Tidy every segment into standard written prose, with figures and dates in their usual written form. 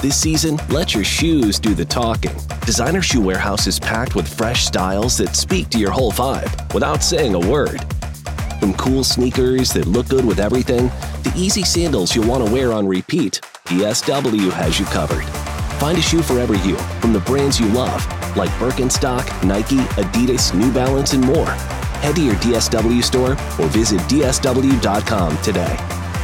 This season, let your shoes do the talking. Designer Shoe Warehouse is packed with fresh styles that speak to your whole vibe without saying a word. From cool sneakers that look good with everything, to easy sandals you'll want to wear on repeat, DSW has you covered. Find a shoe for every you, from the brands you love, like Birkenstock, Nike, Adidas, New Balance, and more. Head to your DSW store or visit dsw.com today.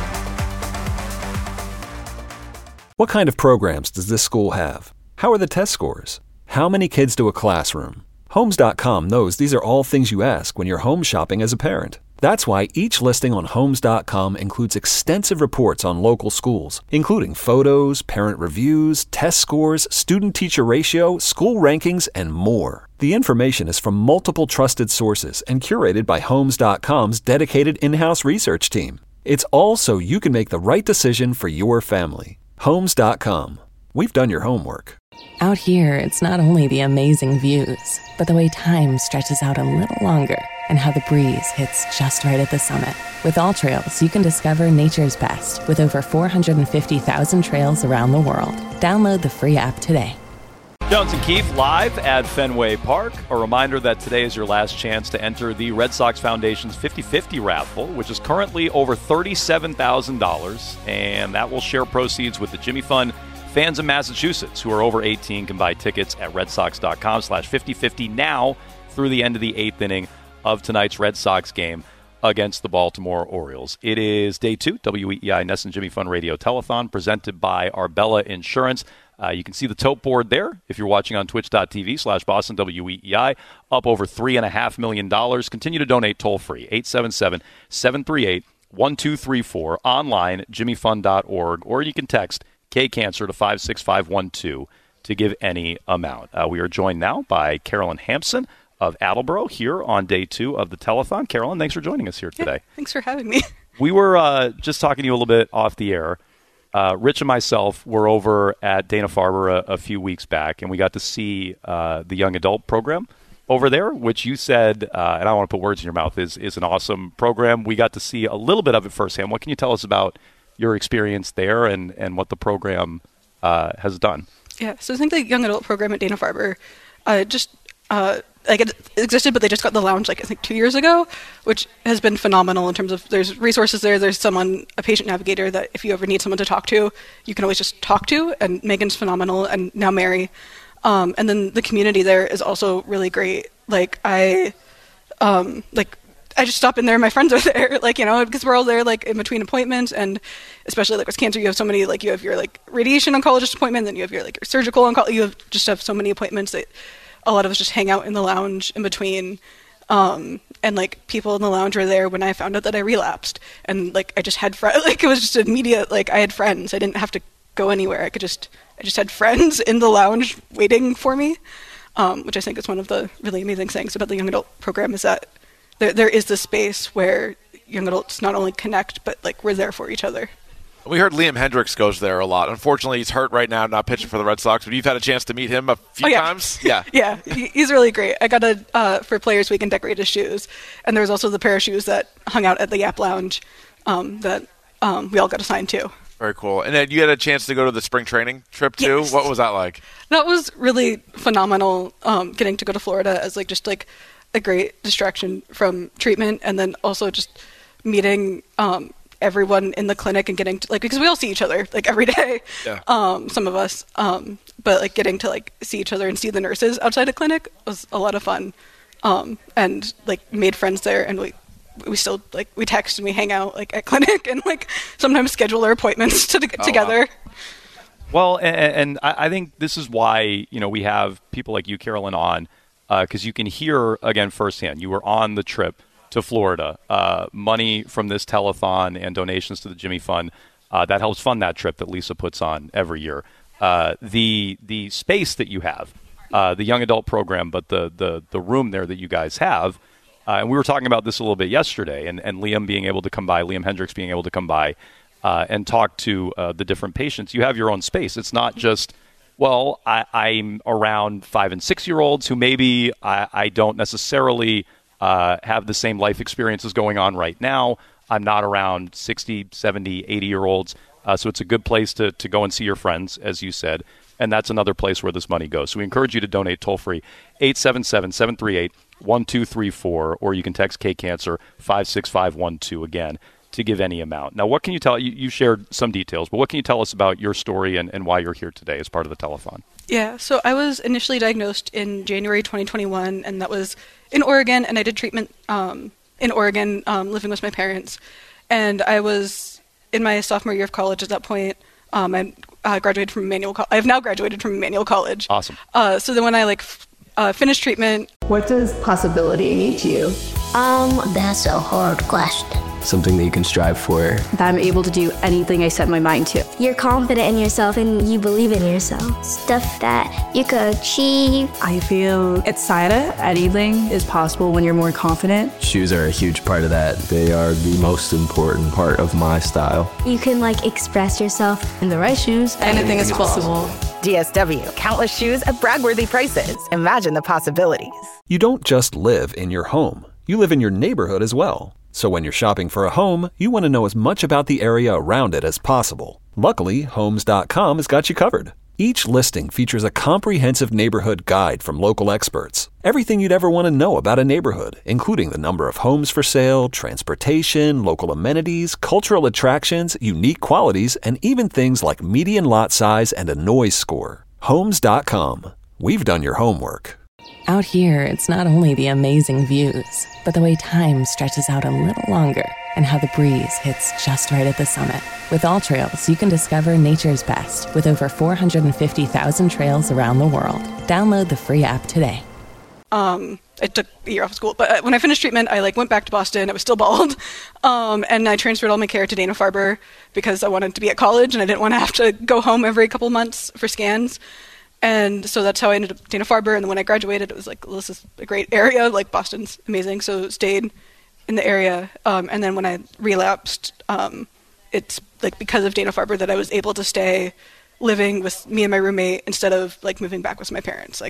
What kind of programs does this school have? How are the test scores? How many kids to a classroom? Homes.com knows these are all things you ask when you're home shopping as a parent. That's why each listing on Homes.com includes extensive reports on local schools, including photos, parent reviews, test scores, student-teacher ratio, school rankings, and more. The information is from multiple trusted sources and curated by Homes.com's dedicated in-house research team. It's all so you can make the right decision for your family. Homes.com. We've done your homework. Out here, it's not only the amazing views, but the way time stretches out a little longer and how the breeze hits just right at the summit. With AllTrails, you can discover nature's best with over 450,000 trails around the world. Download the free app today. Jones and Keefe live at Fenway Park. A reminder that today is your last chance to enter the Red Sox Foundation's 50-50 raffle, which is currently over $37,000, and that will share proceeds with the Jimmy Fund. Fans in Massachusetts who are over 18 can buy tickets at redsox.com/5050 now through the end of the eighth inning of tonight's Red Sox game against the Baltimore Orioles. It is day 2, WEEI Ness and Jimmy Fun Radio Telethon, presented by Arbella Insurance. You can see the tote board there if you're watching on twitch.tv/Boston WEEI, up over $3.5 million. Continue to donate toll-free, 877-738-1234, online, jimmyfund.org, or you can text K-Cancer to 56512 to give any amount. We are joined now by Carolyn Hampson of Attleboro here on day 2 of the telethon. Carolyn, thanks for joining us here today. Yeah, thanks for having me. We were just talking to you a little bit off the air. Rich and myself were over at Dana-Farber a few weeks back, and we got to see the young adult program over there, which you said, and I don't want to put words in your mouth, is an awesome program. We got to see a little bit of it firsthand. What can you tell us about your experience there and what the program has done? Yeah, so I think the young adult program at Dana-Farber it existed, but they just got the lounge, I think 2 years ago, which has been phenomenal in terms of there's resources there. There's a patient navigator that if you ever need someone to talk to, you can always just talk to, and Megan's phenomenal, and now Mary. And then the community there is also really great. I just stop in there, my friends are there, because we're all there, in between appointments, and especially, with cancer, you have so many, you have your, radiation oncologist appointment, then you have your, your surgical oncologist, you have so many appointments that a lot of us just hang out in the lounge in between, and, people in the lounge were there when I found out that I relapsed, and, I just had friends, it was just immediate, I had friends, I didn't have to go anywhere, I just had friends in the lounge waiting for me, which I think is one of the really amazing things about the young adult program is that there is this space where young adults not only connect, but we're there for each other. We heard Liam Hendricks goes there a lot. Unfortunately, he's hurt right now, not pitching for the Red Sox, but you've had a chance to meet him a few times? Yeah. Yeah, he's really great. I got for Players Week and decorate his shoes, and there was also the pair of shoes that hung out at the Yap Lounge that we all got assigned to. Very cool. And then you had a chance to go to the spring training trip, too? Yes. What was that like? That was really phenomenal, getting to go to Florida as, a great distraction from treatment, and then also just meeting everyone in the clinic and getting to, because we all see each other every day, some of us, but getting to see each other and see the nurses outside the clinic was a lot of fun, and made friends there, and we still we text and we hang out at clinic and sometimes schedule our appointments together. Wow. Well, and I think this is why we have people like you, Carolyn, on, because you can hear again firsthand. You were on the trip to Florida. Money from this telethon and donations to the Jimmy Fund that helps fund that trip that Lisa puts on every year. The space that you have, the young adult program, but the room there that you guys have, and we were talking about this a little bit yesterday, and Liam being able to come by, Liam Hendricks being able to come by and talk to the different patients. You have your own space. It's not just, I'm around 5 and 6 year olds who maybe I don't necessarily have the same life experiences going on right now. I'm not around 60, 70, 80-year-olds. So it's a good place to go and see your friends, as you said. And that's another place where this money goes. So we encourage you to donate toll-free, 877-738-1234, or you can text K-Cancer 56512 again to give any amount. Now, what can you tell? You shared some details, but what can you tell us about your story and why you're here today as part of the telethon? Yeah, so I was initially diagnosed in January 2021, and that was in Oregon, and I did treatment in Oregon, living with my parents. And I was in my sophomore year of college at that point. I graduated from Emmanuel College. I have now graduated from Emmanuel College. Awesome. So then when I finished treatment. What does possibility mean to you? That's a hard question. Something that you can strive for. That I'm able to do anything I set my mind to. You're confident in yourself and you believe in yourself. Stuff that you could achieve. I feel excited. Anything is possible when you're more confident. Shoes are a huge part of that. They are the most important part of my style. You can express yourself. In the right shoes, anything is possible. DSW, countless shoes at brag-worthy prices. Imagine the possibilities. You don't just live in your home. You live in your neighborhood as well. So when you're shopping for a home, you want to know as much about the area around it as possible. Luckily, Homes.com has got you covered. Each listing features a comprehensive neighborhood guide from local experts. Everything you'd ever want to know about a neighborhood, including the number of homes for sale, transportation, local amenities, cultural attractions, unique qualities, and even things like median lot size and a noise score. Homes.com. We've done your homework. Out here, it's not only the amazing views, but the way time stretches out a little longer and how the breeze hits just right at the summit. With All Trails, you can discover nature's best with over 450,000 trails around the world. Download the free app today. I took a year off of school, but when I finished treatment, I went back to Boston. I was still bald, and I transferred all my care to Dana-Farber because I wanted to be at college and I didn't want to have to go home every couple months for scans. And so that's how I ended up at Dana-Farber. And then when I graduated, it was well, this is a great area. Boston's amazing. So stayed in the area. And then when I relapsed, it's because of Dana-Farber that I was able to stay living with me and my roommate instead of moving back with my parents.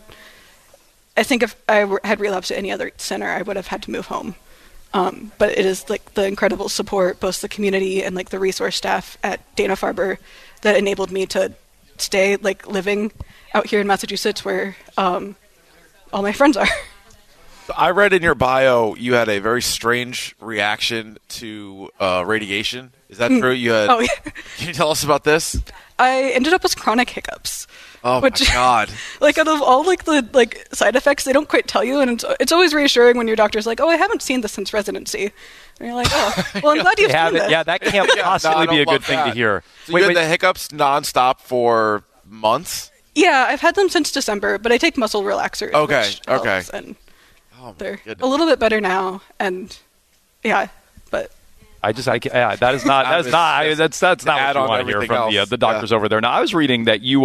I think if I had relapsed at any other center, I would have had to move home. But it is the incredible support, both the community and the resource staff at Dana-Farber that enabled me to stay living out here in Massachusetts where all my friends are. I read in your bio you had a very strange reaction to radiation. Is that true? You had. Oh, yeah. Can you tell us about this? I ended up with chronic hiccups. Oh my God! Out of all the side effects, they don't quite tell you, and it's always reassuring when your doctor's like, "Oh, I haven't seen this since residency," and you're like, "Oh, well, I'm glad you've seen this." Yeah, that can't possibly be a good thing to hear. So you had the hiccups nonstop for months? Yeah, I've had them since December, but I take muscle relaxers. Okay. Helps, and they're a little bit better now, and yeah, but. That's not what you want to hear from the doctors over there. Now, I was reading that you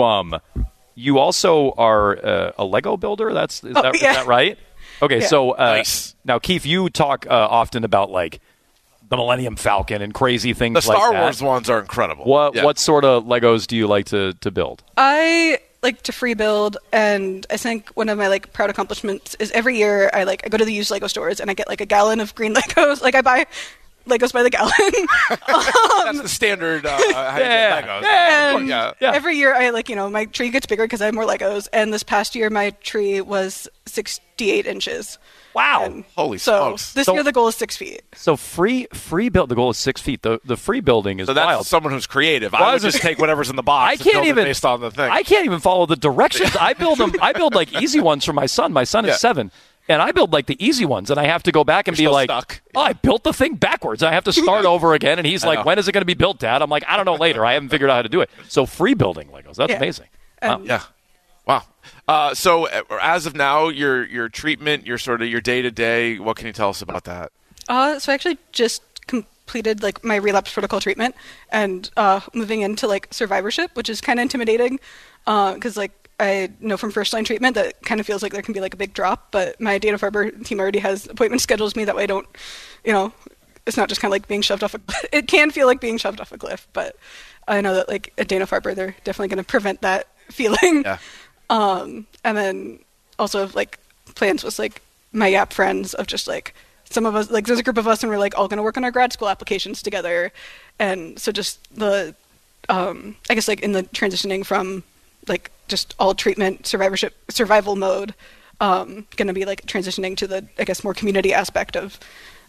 also are a Lego builder. Is that right? Okay, yeah. So nice. Now, Keith, you talk often about the Millennium Falcon and crazy things like that. The Star Wars ones are incredible. What sort of Legos do you like to build? I like to free build, and I think one of my proud accomplishments is every year I go to the used Lego stores and I get a gallon of green Legos. I buy Legos by the gallon. That's the standard Legos. Yeah. Every year I my tree gets bigger because I have more Legos, and this past year my tree was 68 inches. Wow. And holy smokes. This year the goal is 6 feet. So free build, the goal is 6 feet. The free building is so that's wild. Someone who's creative. I would just take whatever's in the box based on the thing. I can't even follow the directions. I build easy ones for my son. My son is 7. And I build the easy ones, and I have to go back and be stuck. Oh, I built the thing backwards. I have to start over again. And he's like, when is it going to be built, Dad? I'm like, I don't know, later. I haven't figured out how to do it. So free building Legos. That's amazing. Wow. Yeah. Wow. So as of now, your treatment, your day-to-day, what can you tell us about that? So I actually just completed my relapse protocol treatment and moving into survivorship, which is kind of intimidating because I know from first-line treatment that kind of feels like there can be a big drop, but my Dana-Farber team already has appointment schedules me. That way I don't, it's not just kind of being shoved off it can feel like being shoved off a cliff, but I know that at Dana-Farber, they're definitely going to prevent that feeling. Yeah. And then also plans with my YAP friends of just some of us, like there's a group of us and we're like all going to work on our grad school applications together. And so just the, I guess like in the transitioning from like just all treatment survival mode, going to be like transitioning to the, I guess, more community aspect of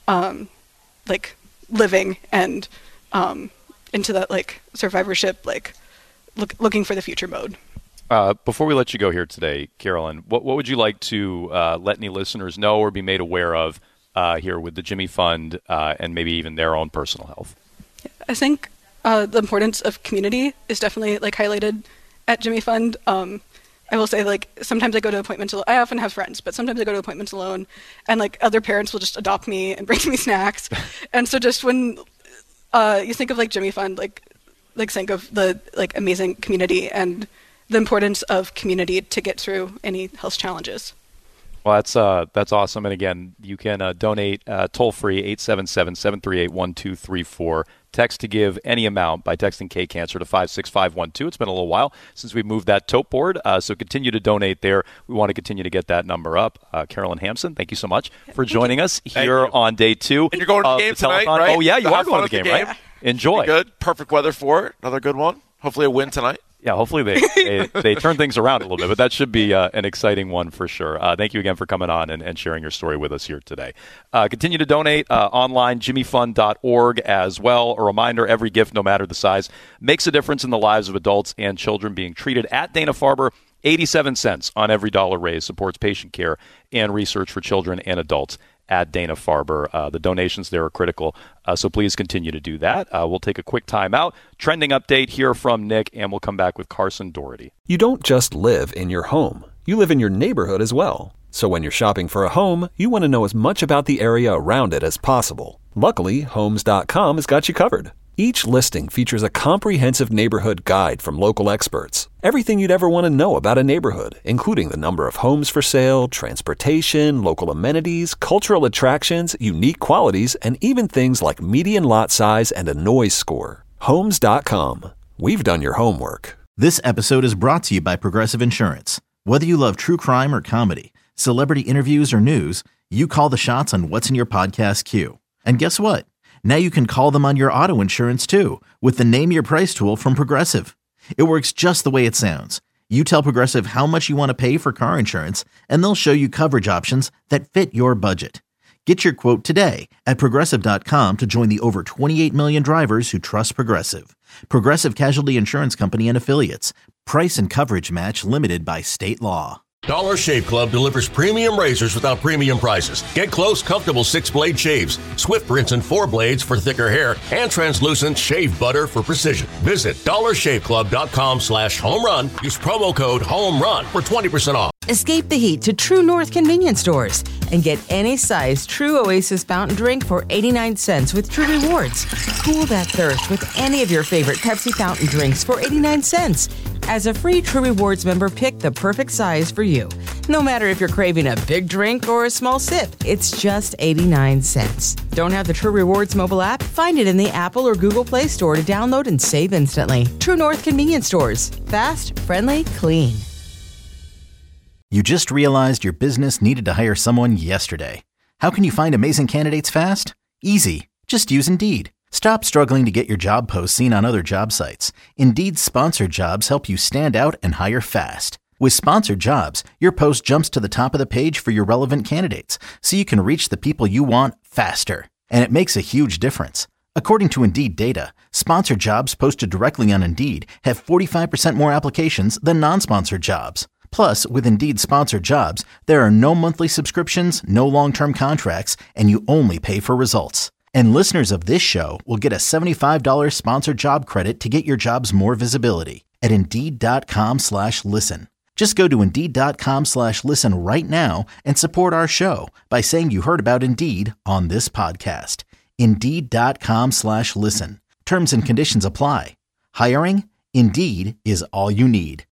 like living and into that like survivorship, like looking for the future mode. Before we let you go here today, Carolyn, what would you like to let any listeners know or be made aware of here with the Jimmy Fund and maybe even their own personal health? I think the importance of community is definitely like highlighted at Jimmy Fund. I will say, like, sometimes I go to appointments alone. I often have friends, but sometimes I go to appointments alone, and like other parents will just adopt me and bring me snacks. And so just when you think of like Jimmy Fund, like think of the like amazing community and the importance of community to get through any health challenges. Well, that's awesome. And again, you can donate toll-free 877-738-1234. Text to give any amount by texting K-Cancer to 56512. It's been a little while since we moved that tote board, so continue to donate there. We want to continue to get that number up. Carolyn Hampson, thank you so much for joining us here on day 2. And you're going to the game tonight, right? Oh, yeah, you are going to the game, right? Enjoy. Good. Perfect weather for it. Another good one. Hopefully a win tonight. Yeah, hopefully they turn things around a little bit, but that should be an exciting one for sure. Thank you again for coming on and sharing your story with us here today. Continue to donate online, jimmyfund.org as well. A reminder, every gift, no matter the size, makes a difference in the lives of adults and children being treated at Dana-Farber. 87 cents on every dollar raised supports patient care and research for children and adults at Dana-Farber. The donations there are critical, so please continue to do that. We'll take a quick time out. Trending update here from Nick, and we'll come back with Carson Doherty. You don't just live in your home. You live in your neighborhood as well. So when you're shopping for a home, you want to know as much about the area around it as possible. Luckily, Homes.com has got you covered. Each listing features a comprehensive neighborhood guide from local experts. Everything you'd ever want to know about a neighborhood, including the number of homes for sale, transportation, local amenities, cultural attractions, unique qualities, and even things like median lot size and a noise score. Homes.com. We've done your homework. This episode is brought to you by Progressive Insurance. Whether you love true crime or comedy, celebrity interviews or news, you call the shots on what's in your podcast queue. And guess what? Now you can call them on your auto insurance too with the Name Your Price tool from Progressive. It works just the way it sounds. You tell Progressive how much you want to pay for car insurance, and they'll show you coverage options that fit your budget. Get your quote today at Progressive.com to join the over 28 million drivers who trust Progressive. Progressive Casualty Insurance Company and Affiliates. Price and coverage match limited by state law. Dollar Shave Club delivers premium razors without premium prices. Get close, comfortable 6-blade shaves, swift rinse and 4 blades for thicker hair, and translucent shave butter for precision. Visit dollarshaveclub.com/homerun. Use promo code HOMERUN for 20% off. Escape the heat to True North convenience stores and get any size True Oasis fountain drink for 89 cents with True Rewards. Cool that thirst with any of your favorite Pepsi fountain drinks for 89 cents. As a free True Rewards member, pick the perfect size for you. No matter if you're craving a big drink or a small sip, it's just 89 cents. Don't have the True Rewards mobile app? Find it in the Apple or Google Play Store to download and save instantly. True North convenience stores. Fast, friendly, clean. You just realized your business needed to hire someone yesterday. How can you find amazing candidates fast? Easy. Just use Indeed. Stop struggling to get your job posts seen on other job sites. Indeed's sponsored jobs help you stand out and hire fast. With sponsored jobs, your post jumps to the top of the page for your relevant candidates, so you can reach the people you want faster. And it makes a huge difference. According to Indeed data, sponsored jobs posted directly on Indeed have 45% more applications than non-sponsored jobs. Plus, with Indeed sponsored jobs, there are no monthly subscriptions, no long-term contracts, and you only pay for results. And listeners of this show will get a $75 sponsored job credit to get your jobs more visibility at Indeed.com/listen. Just go to Indeed.com/listen right now and support our show by saying you heard about Indeed on this podcast. Indeed.com/listen. Terms and conditions apply. Hiring? Indeed is all you need.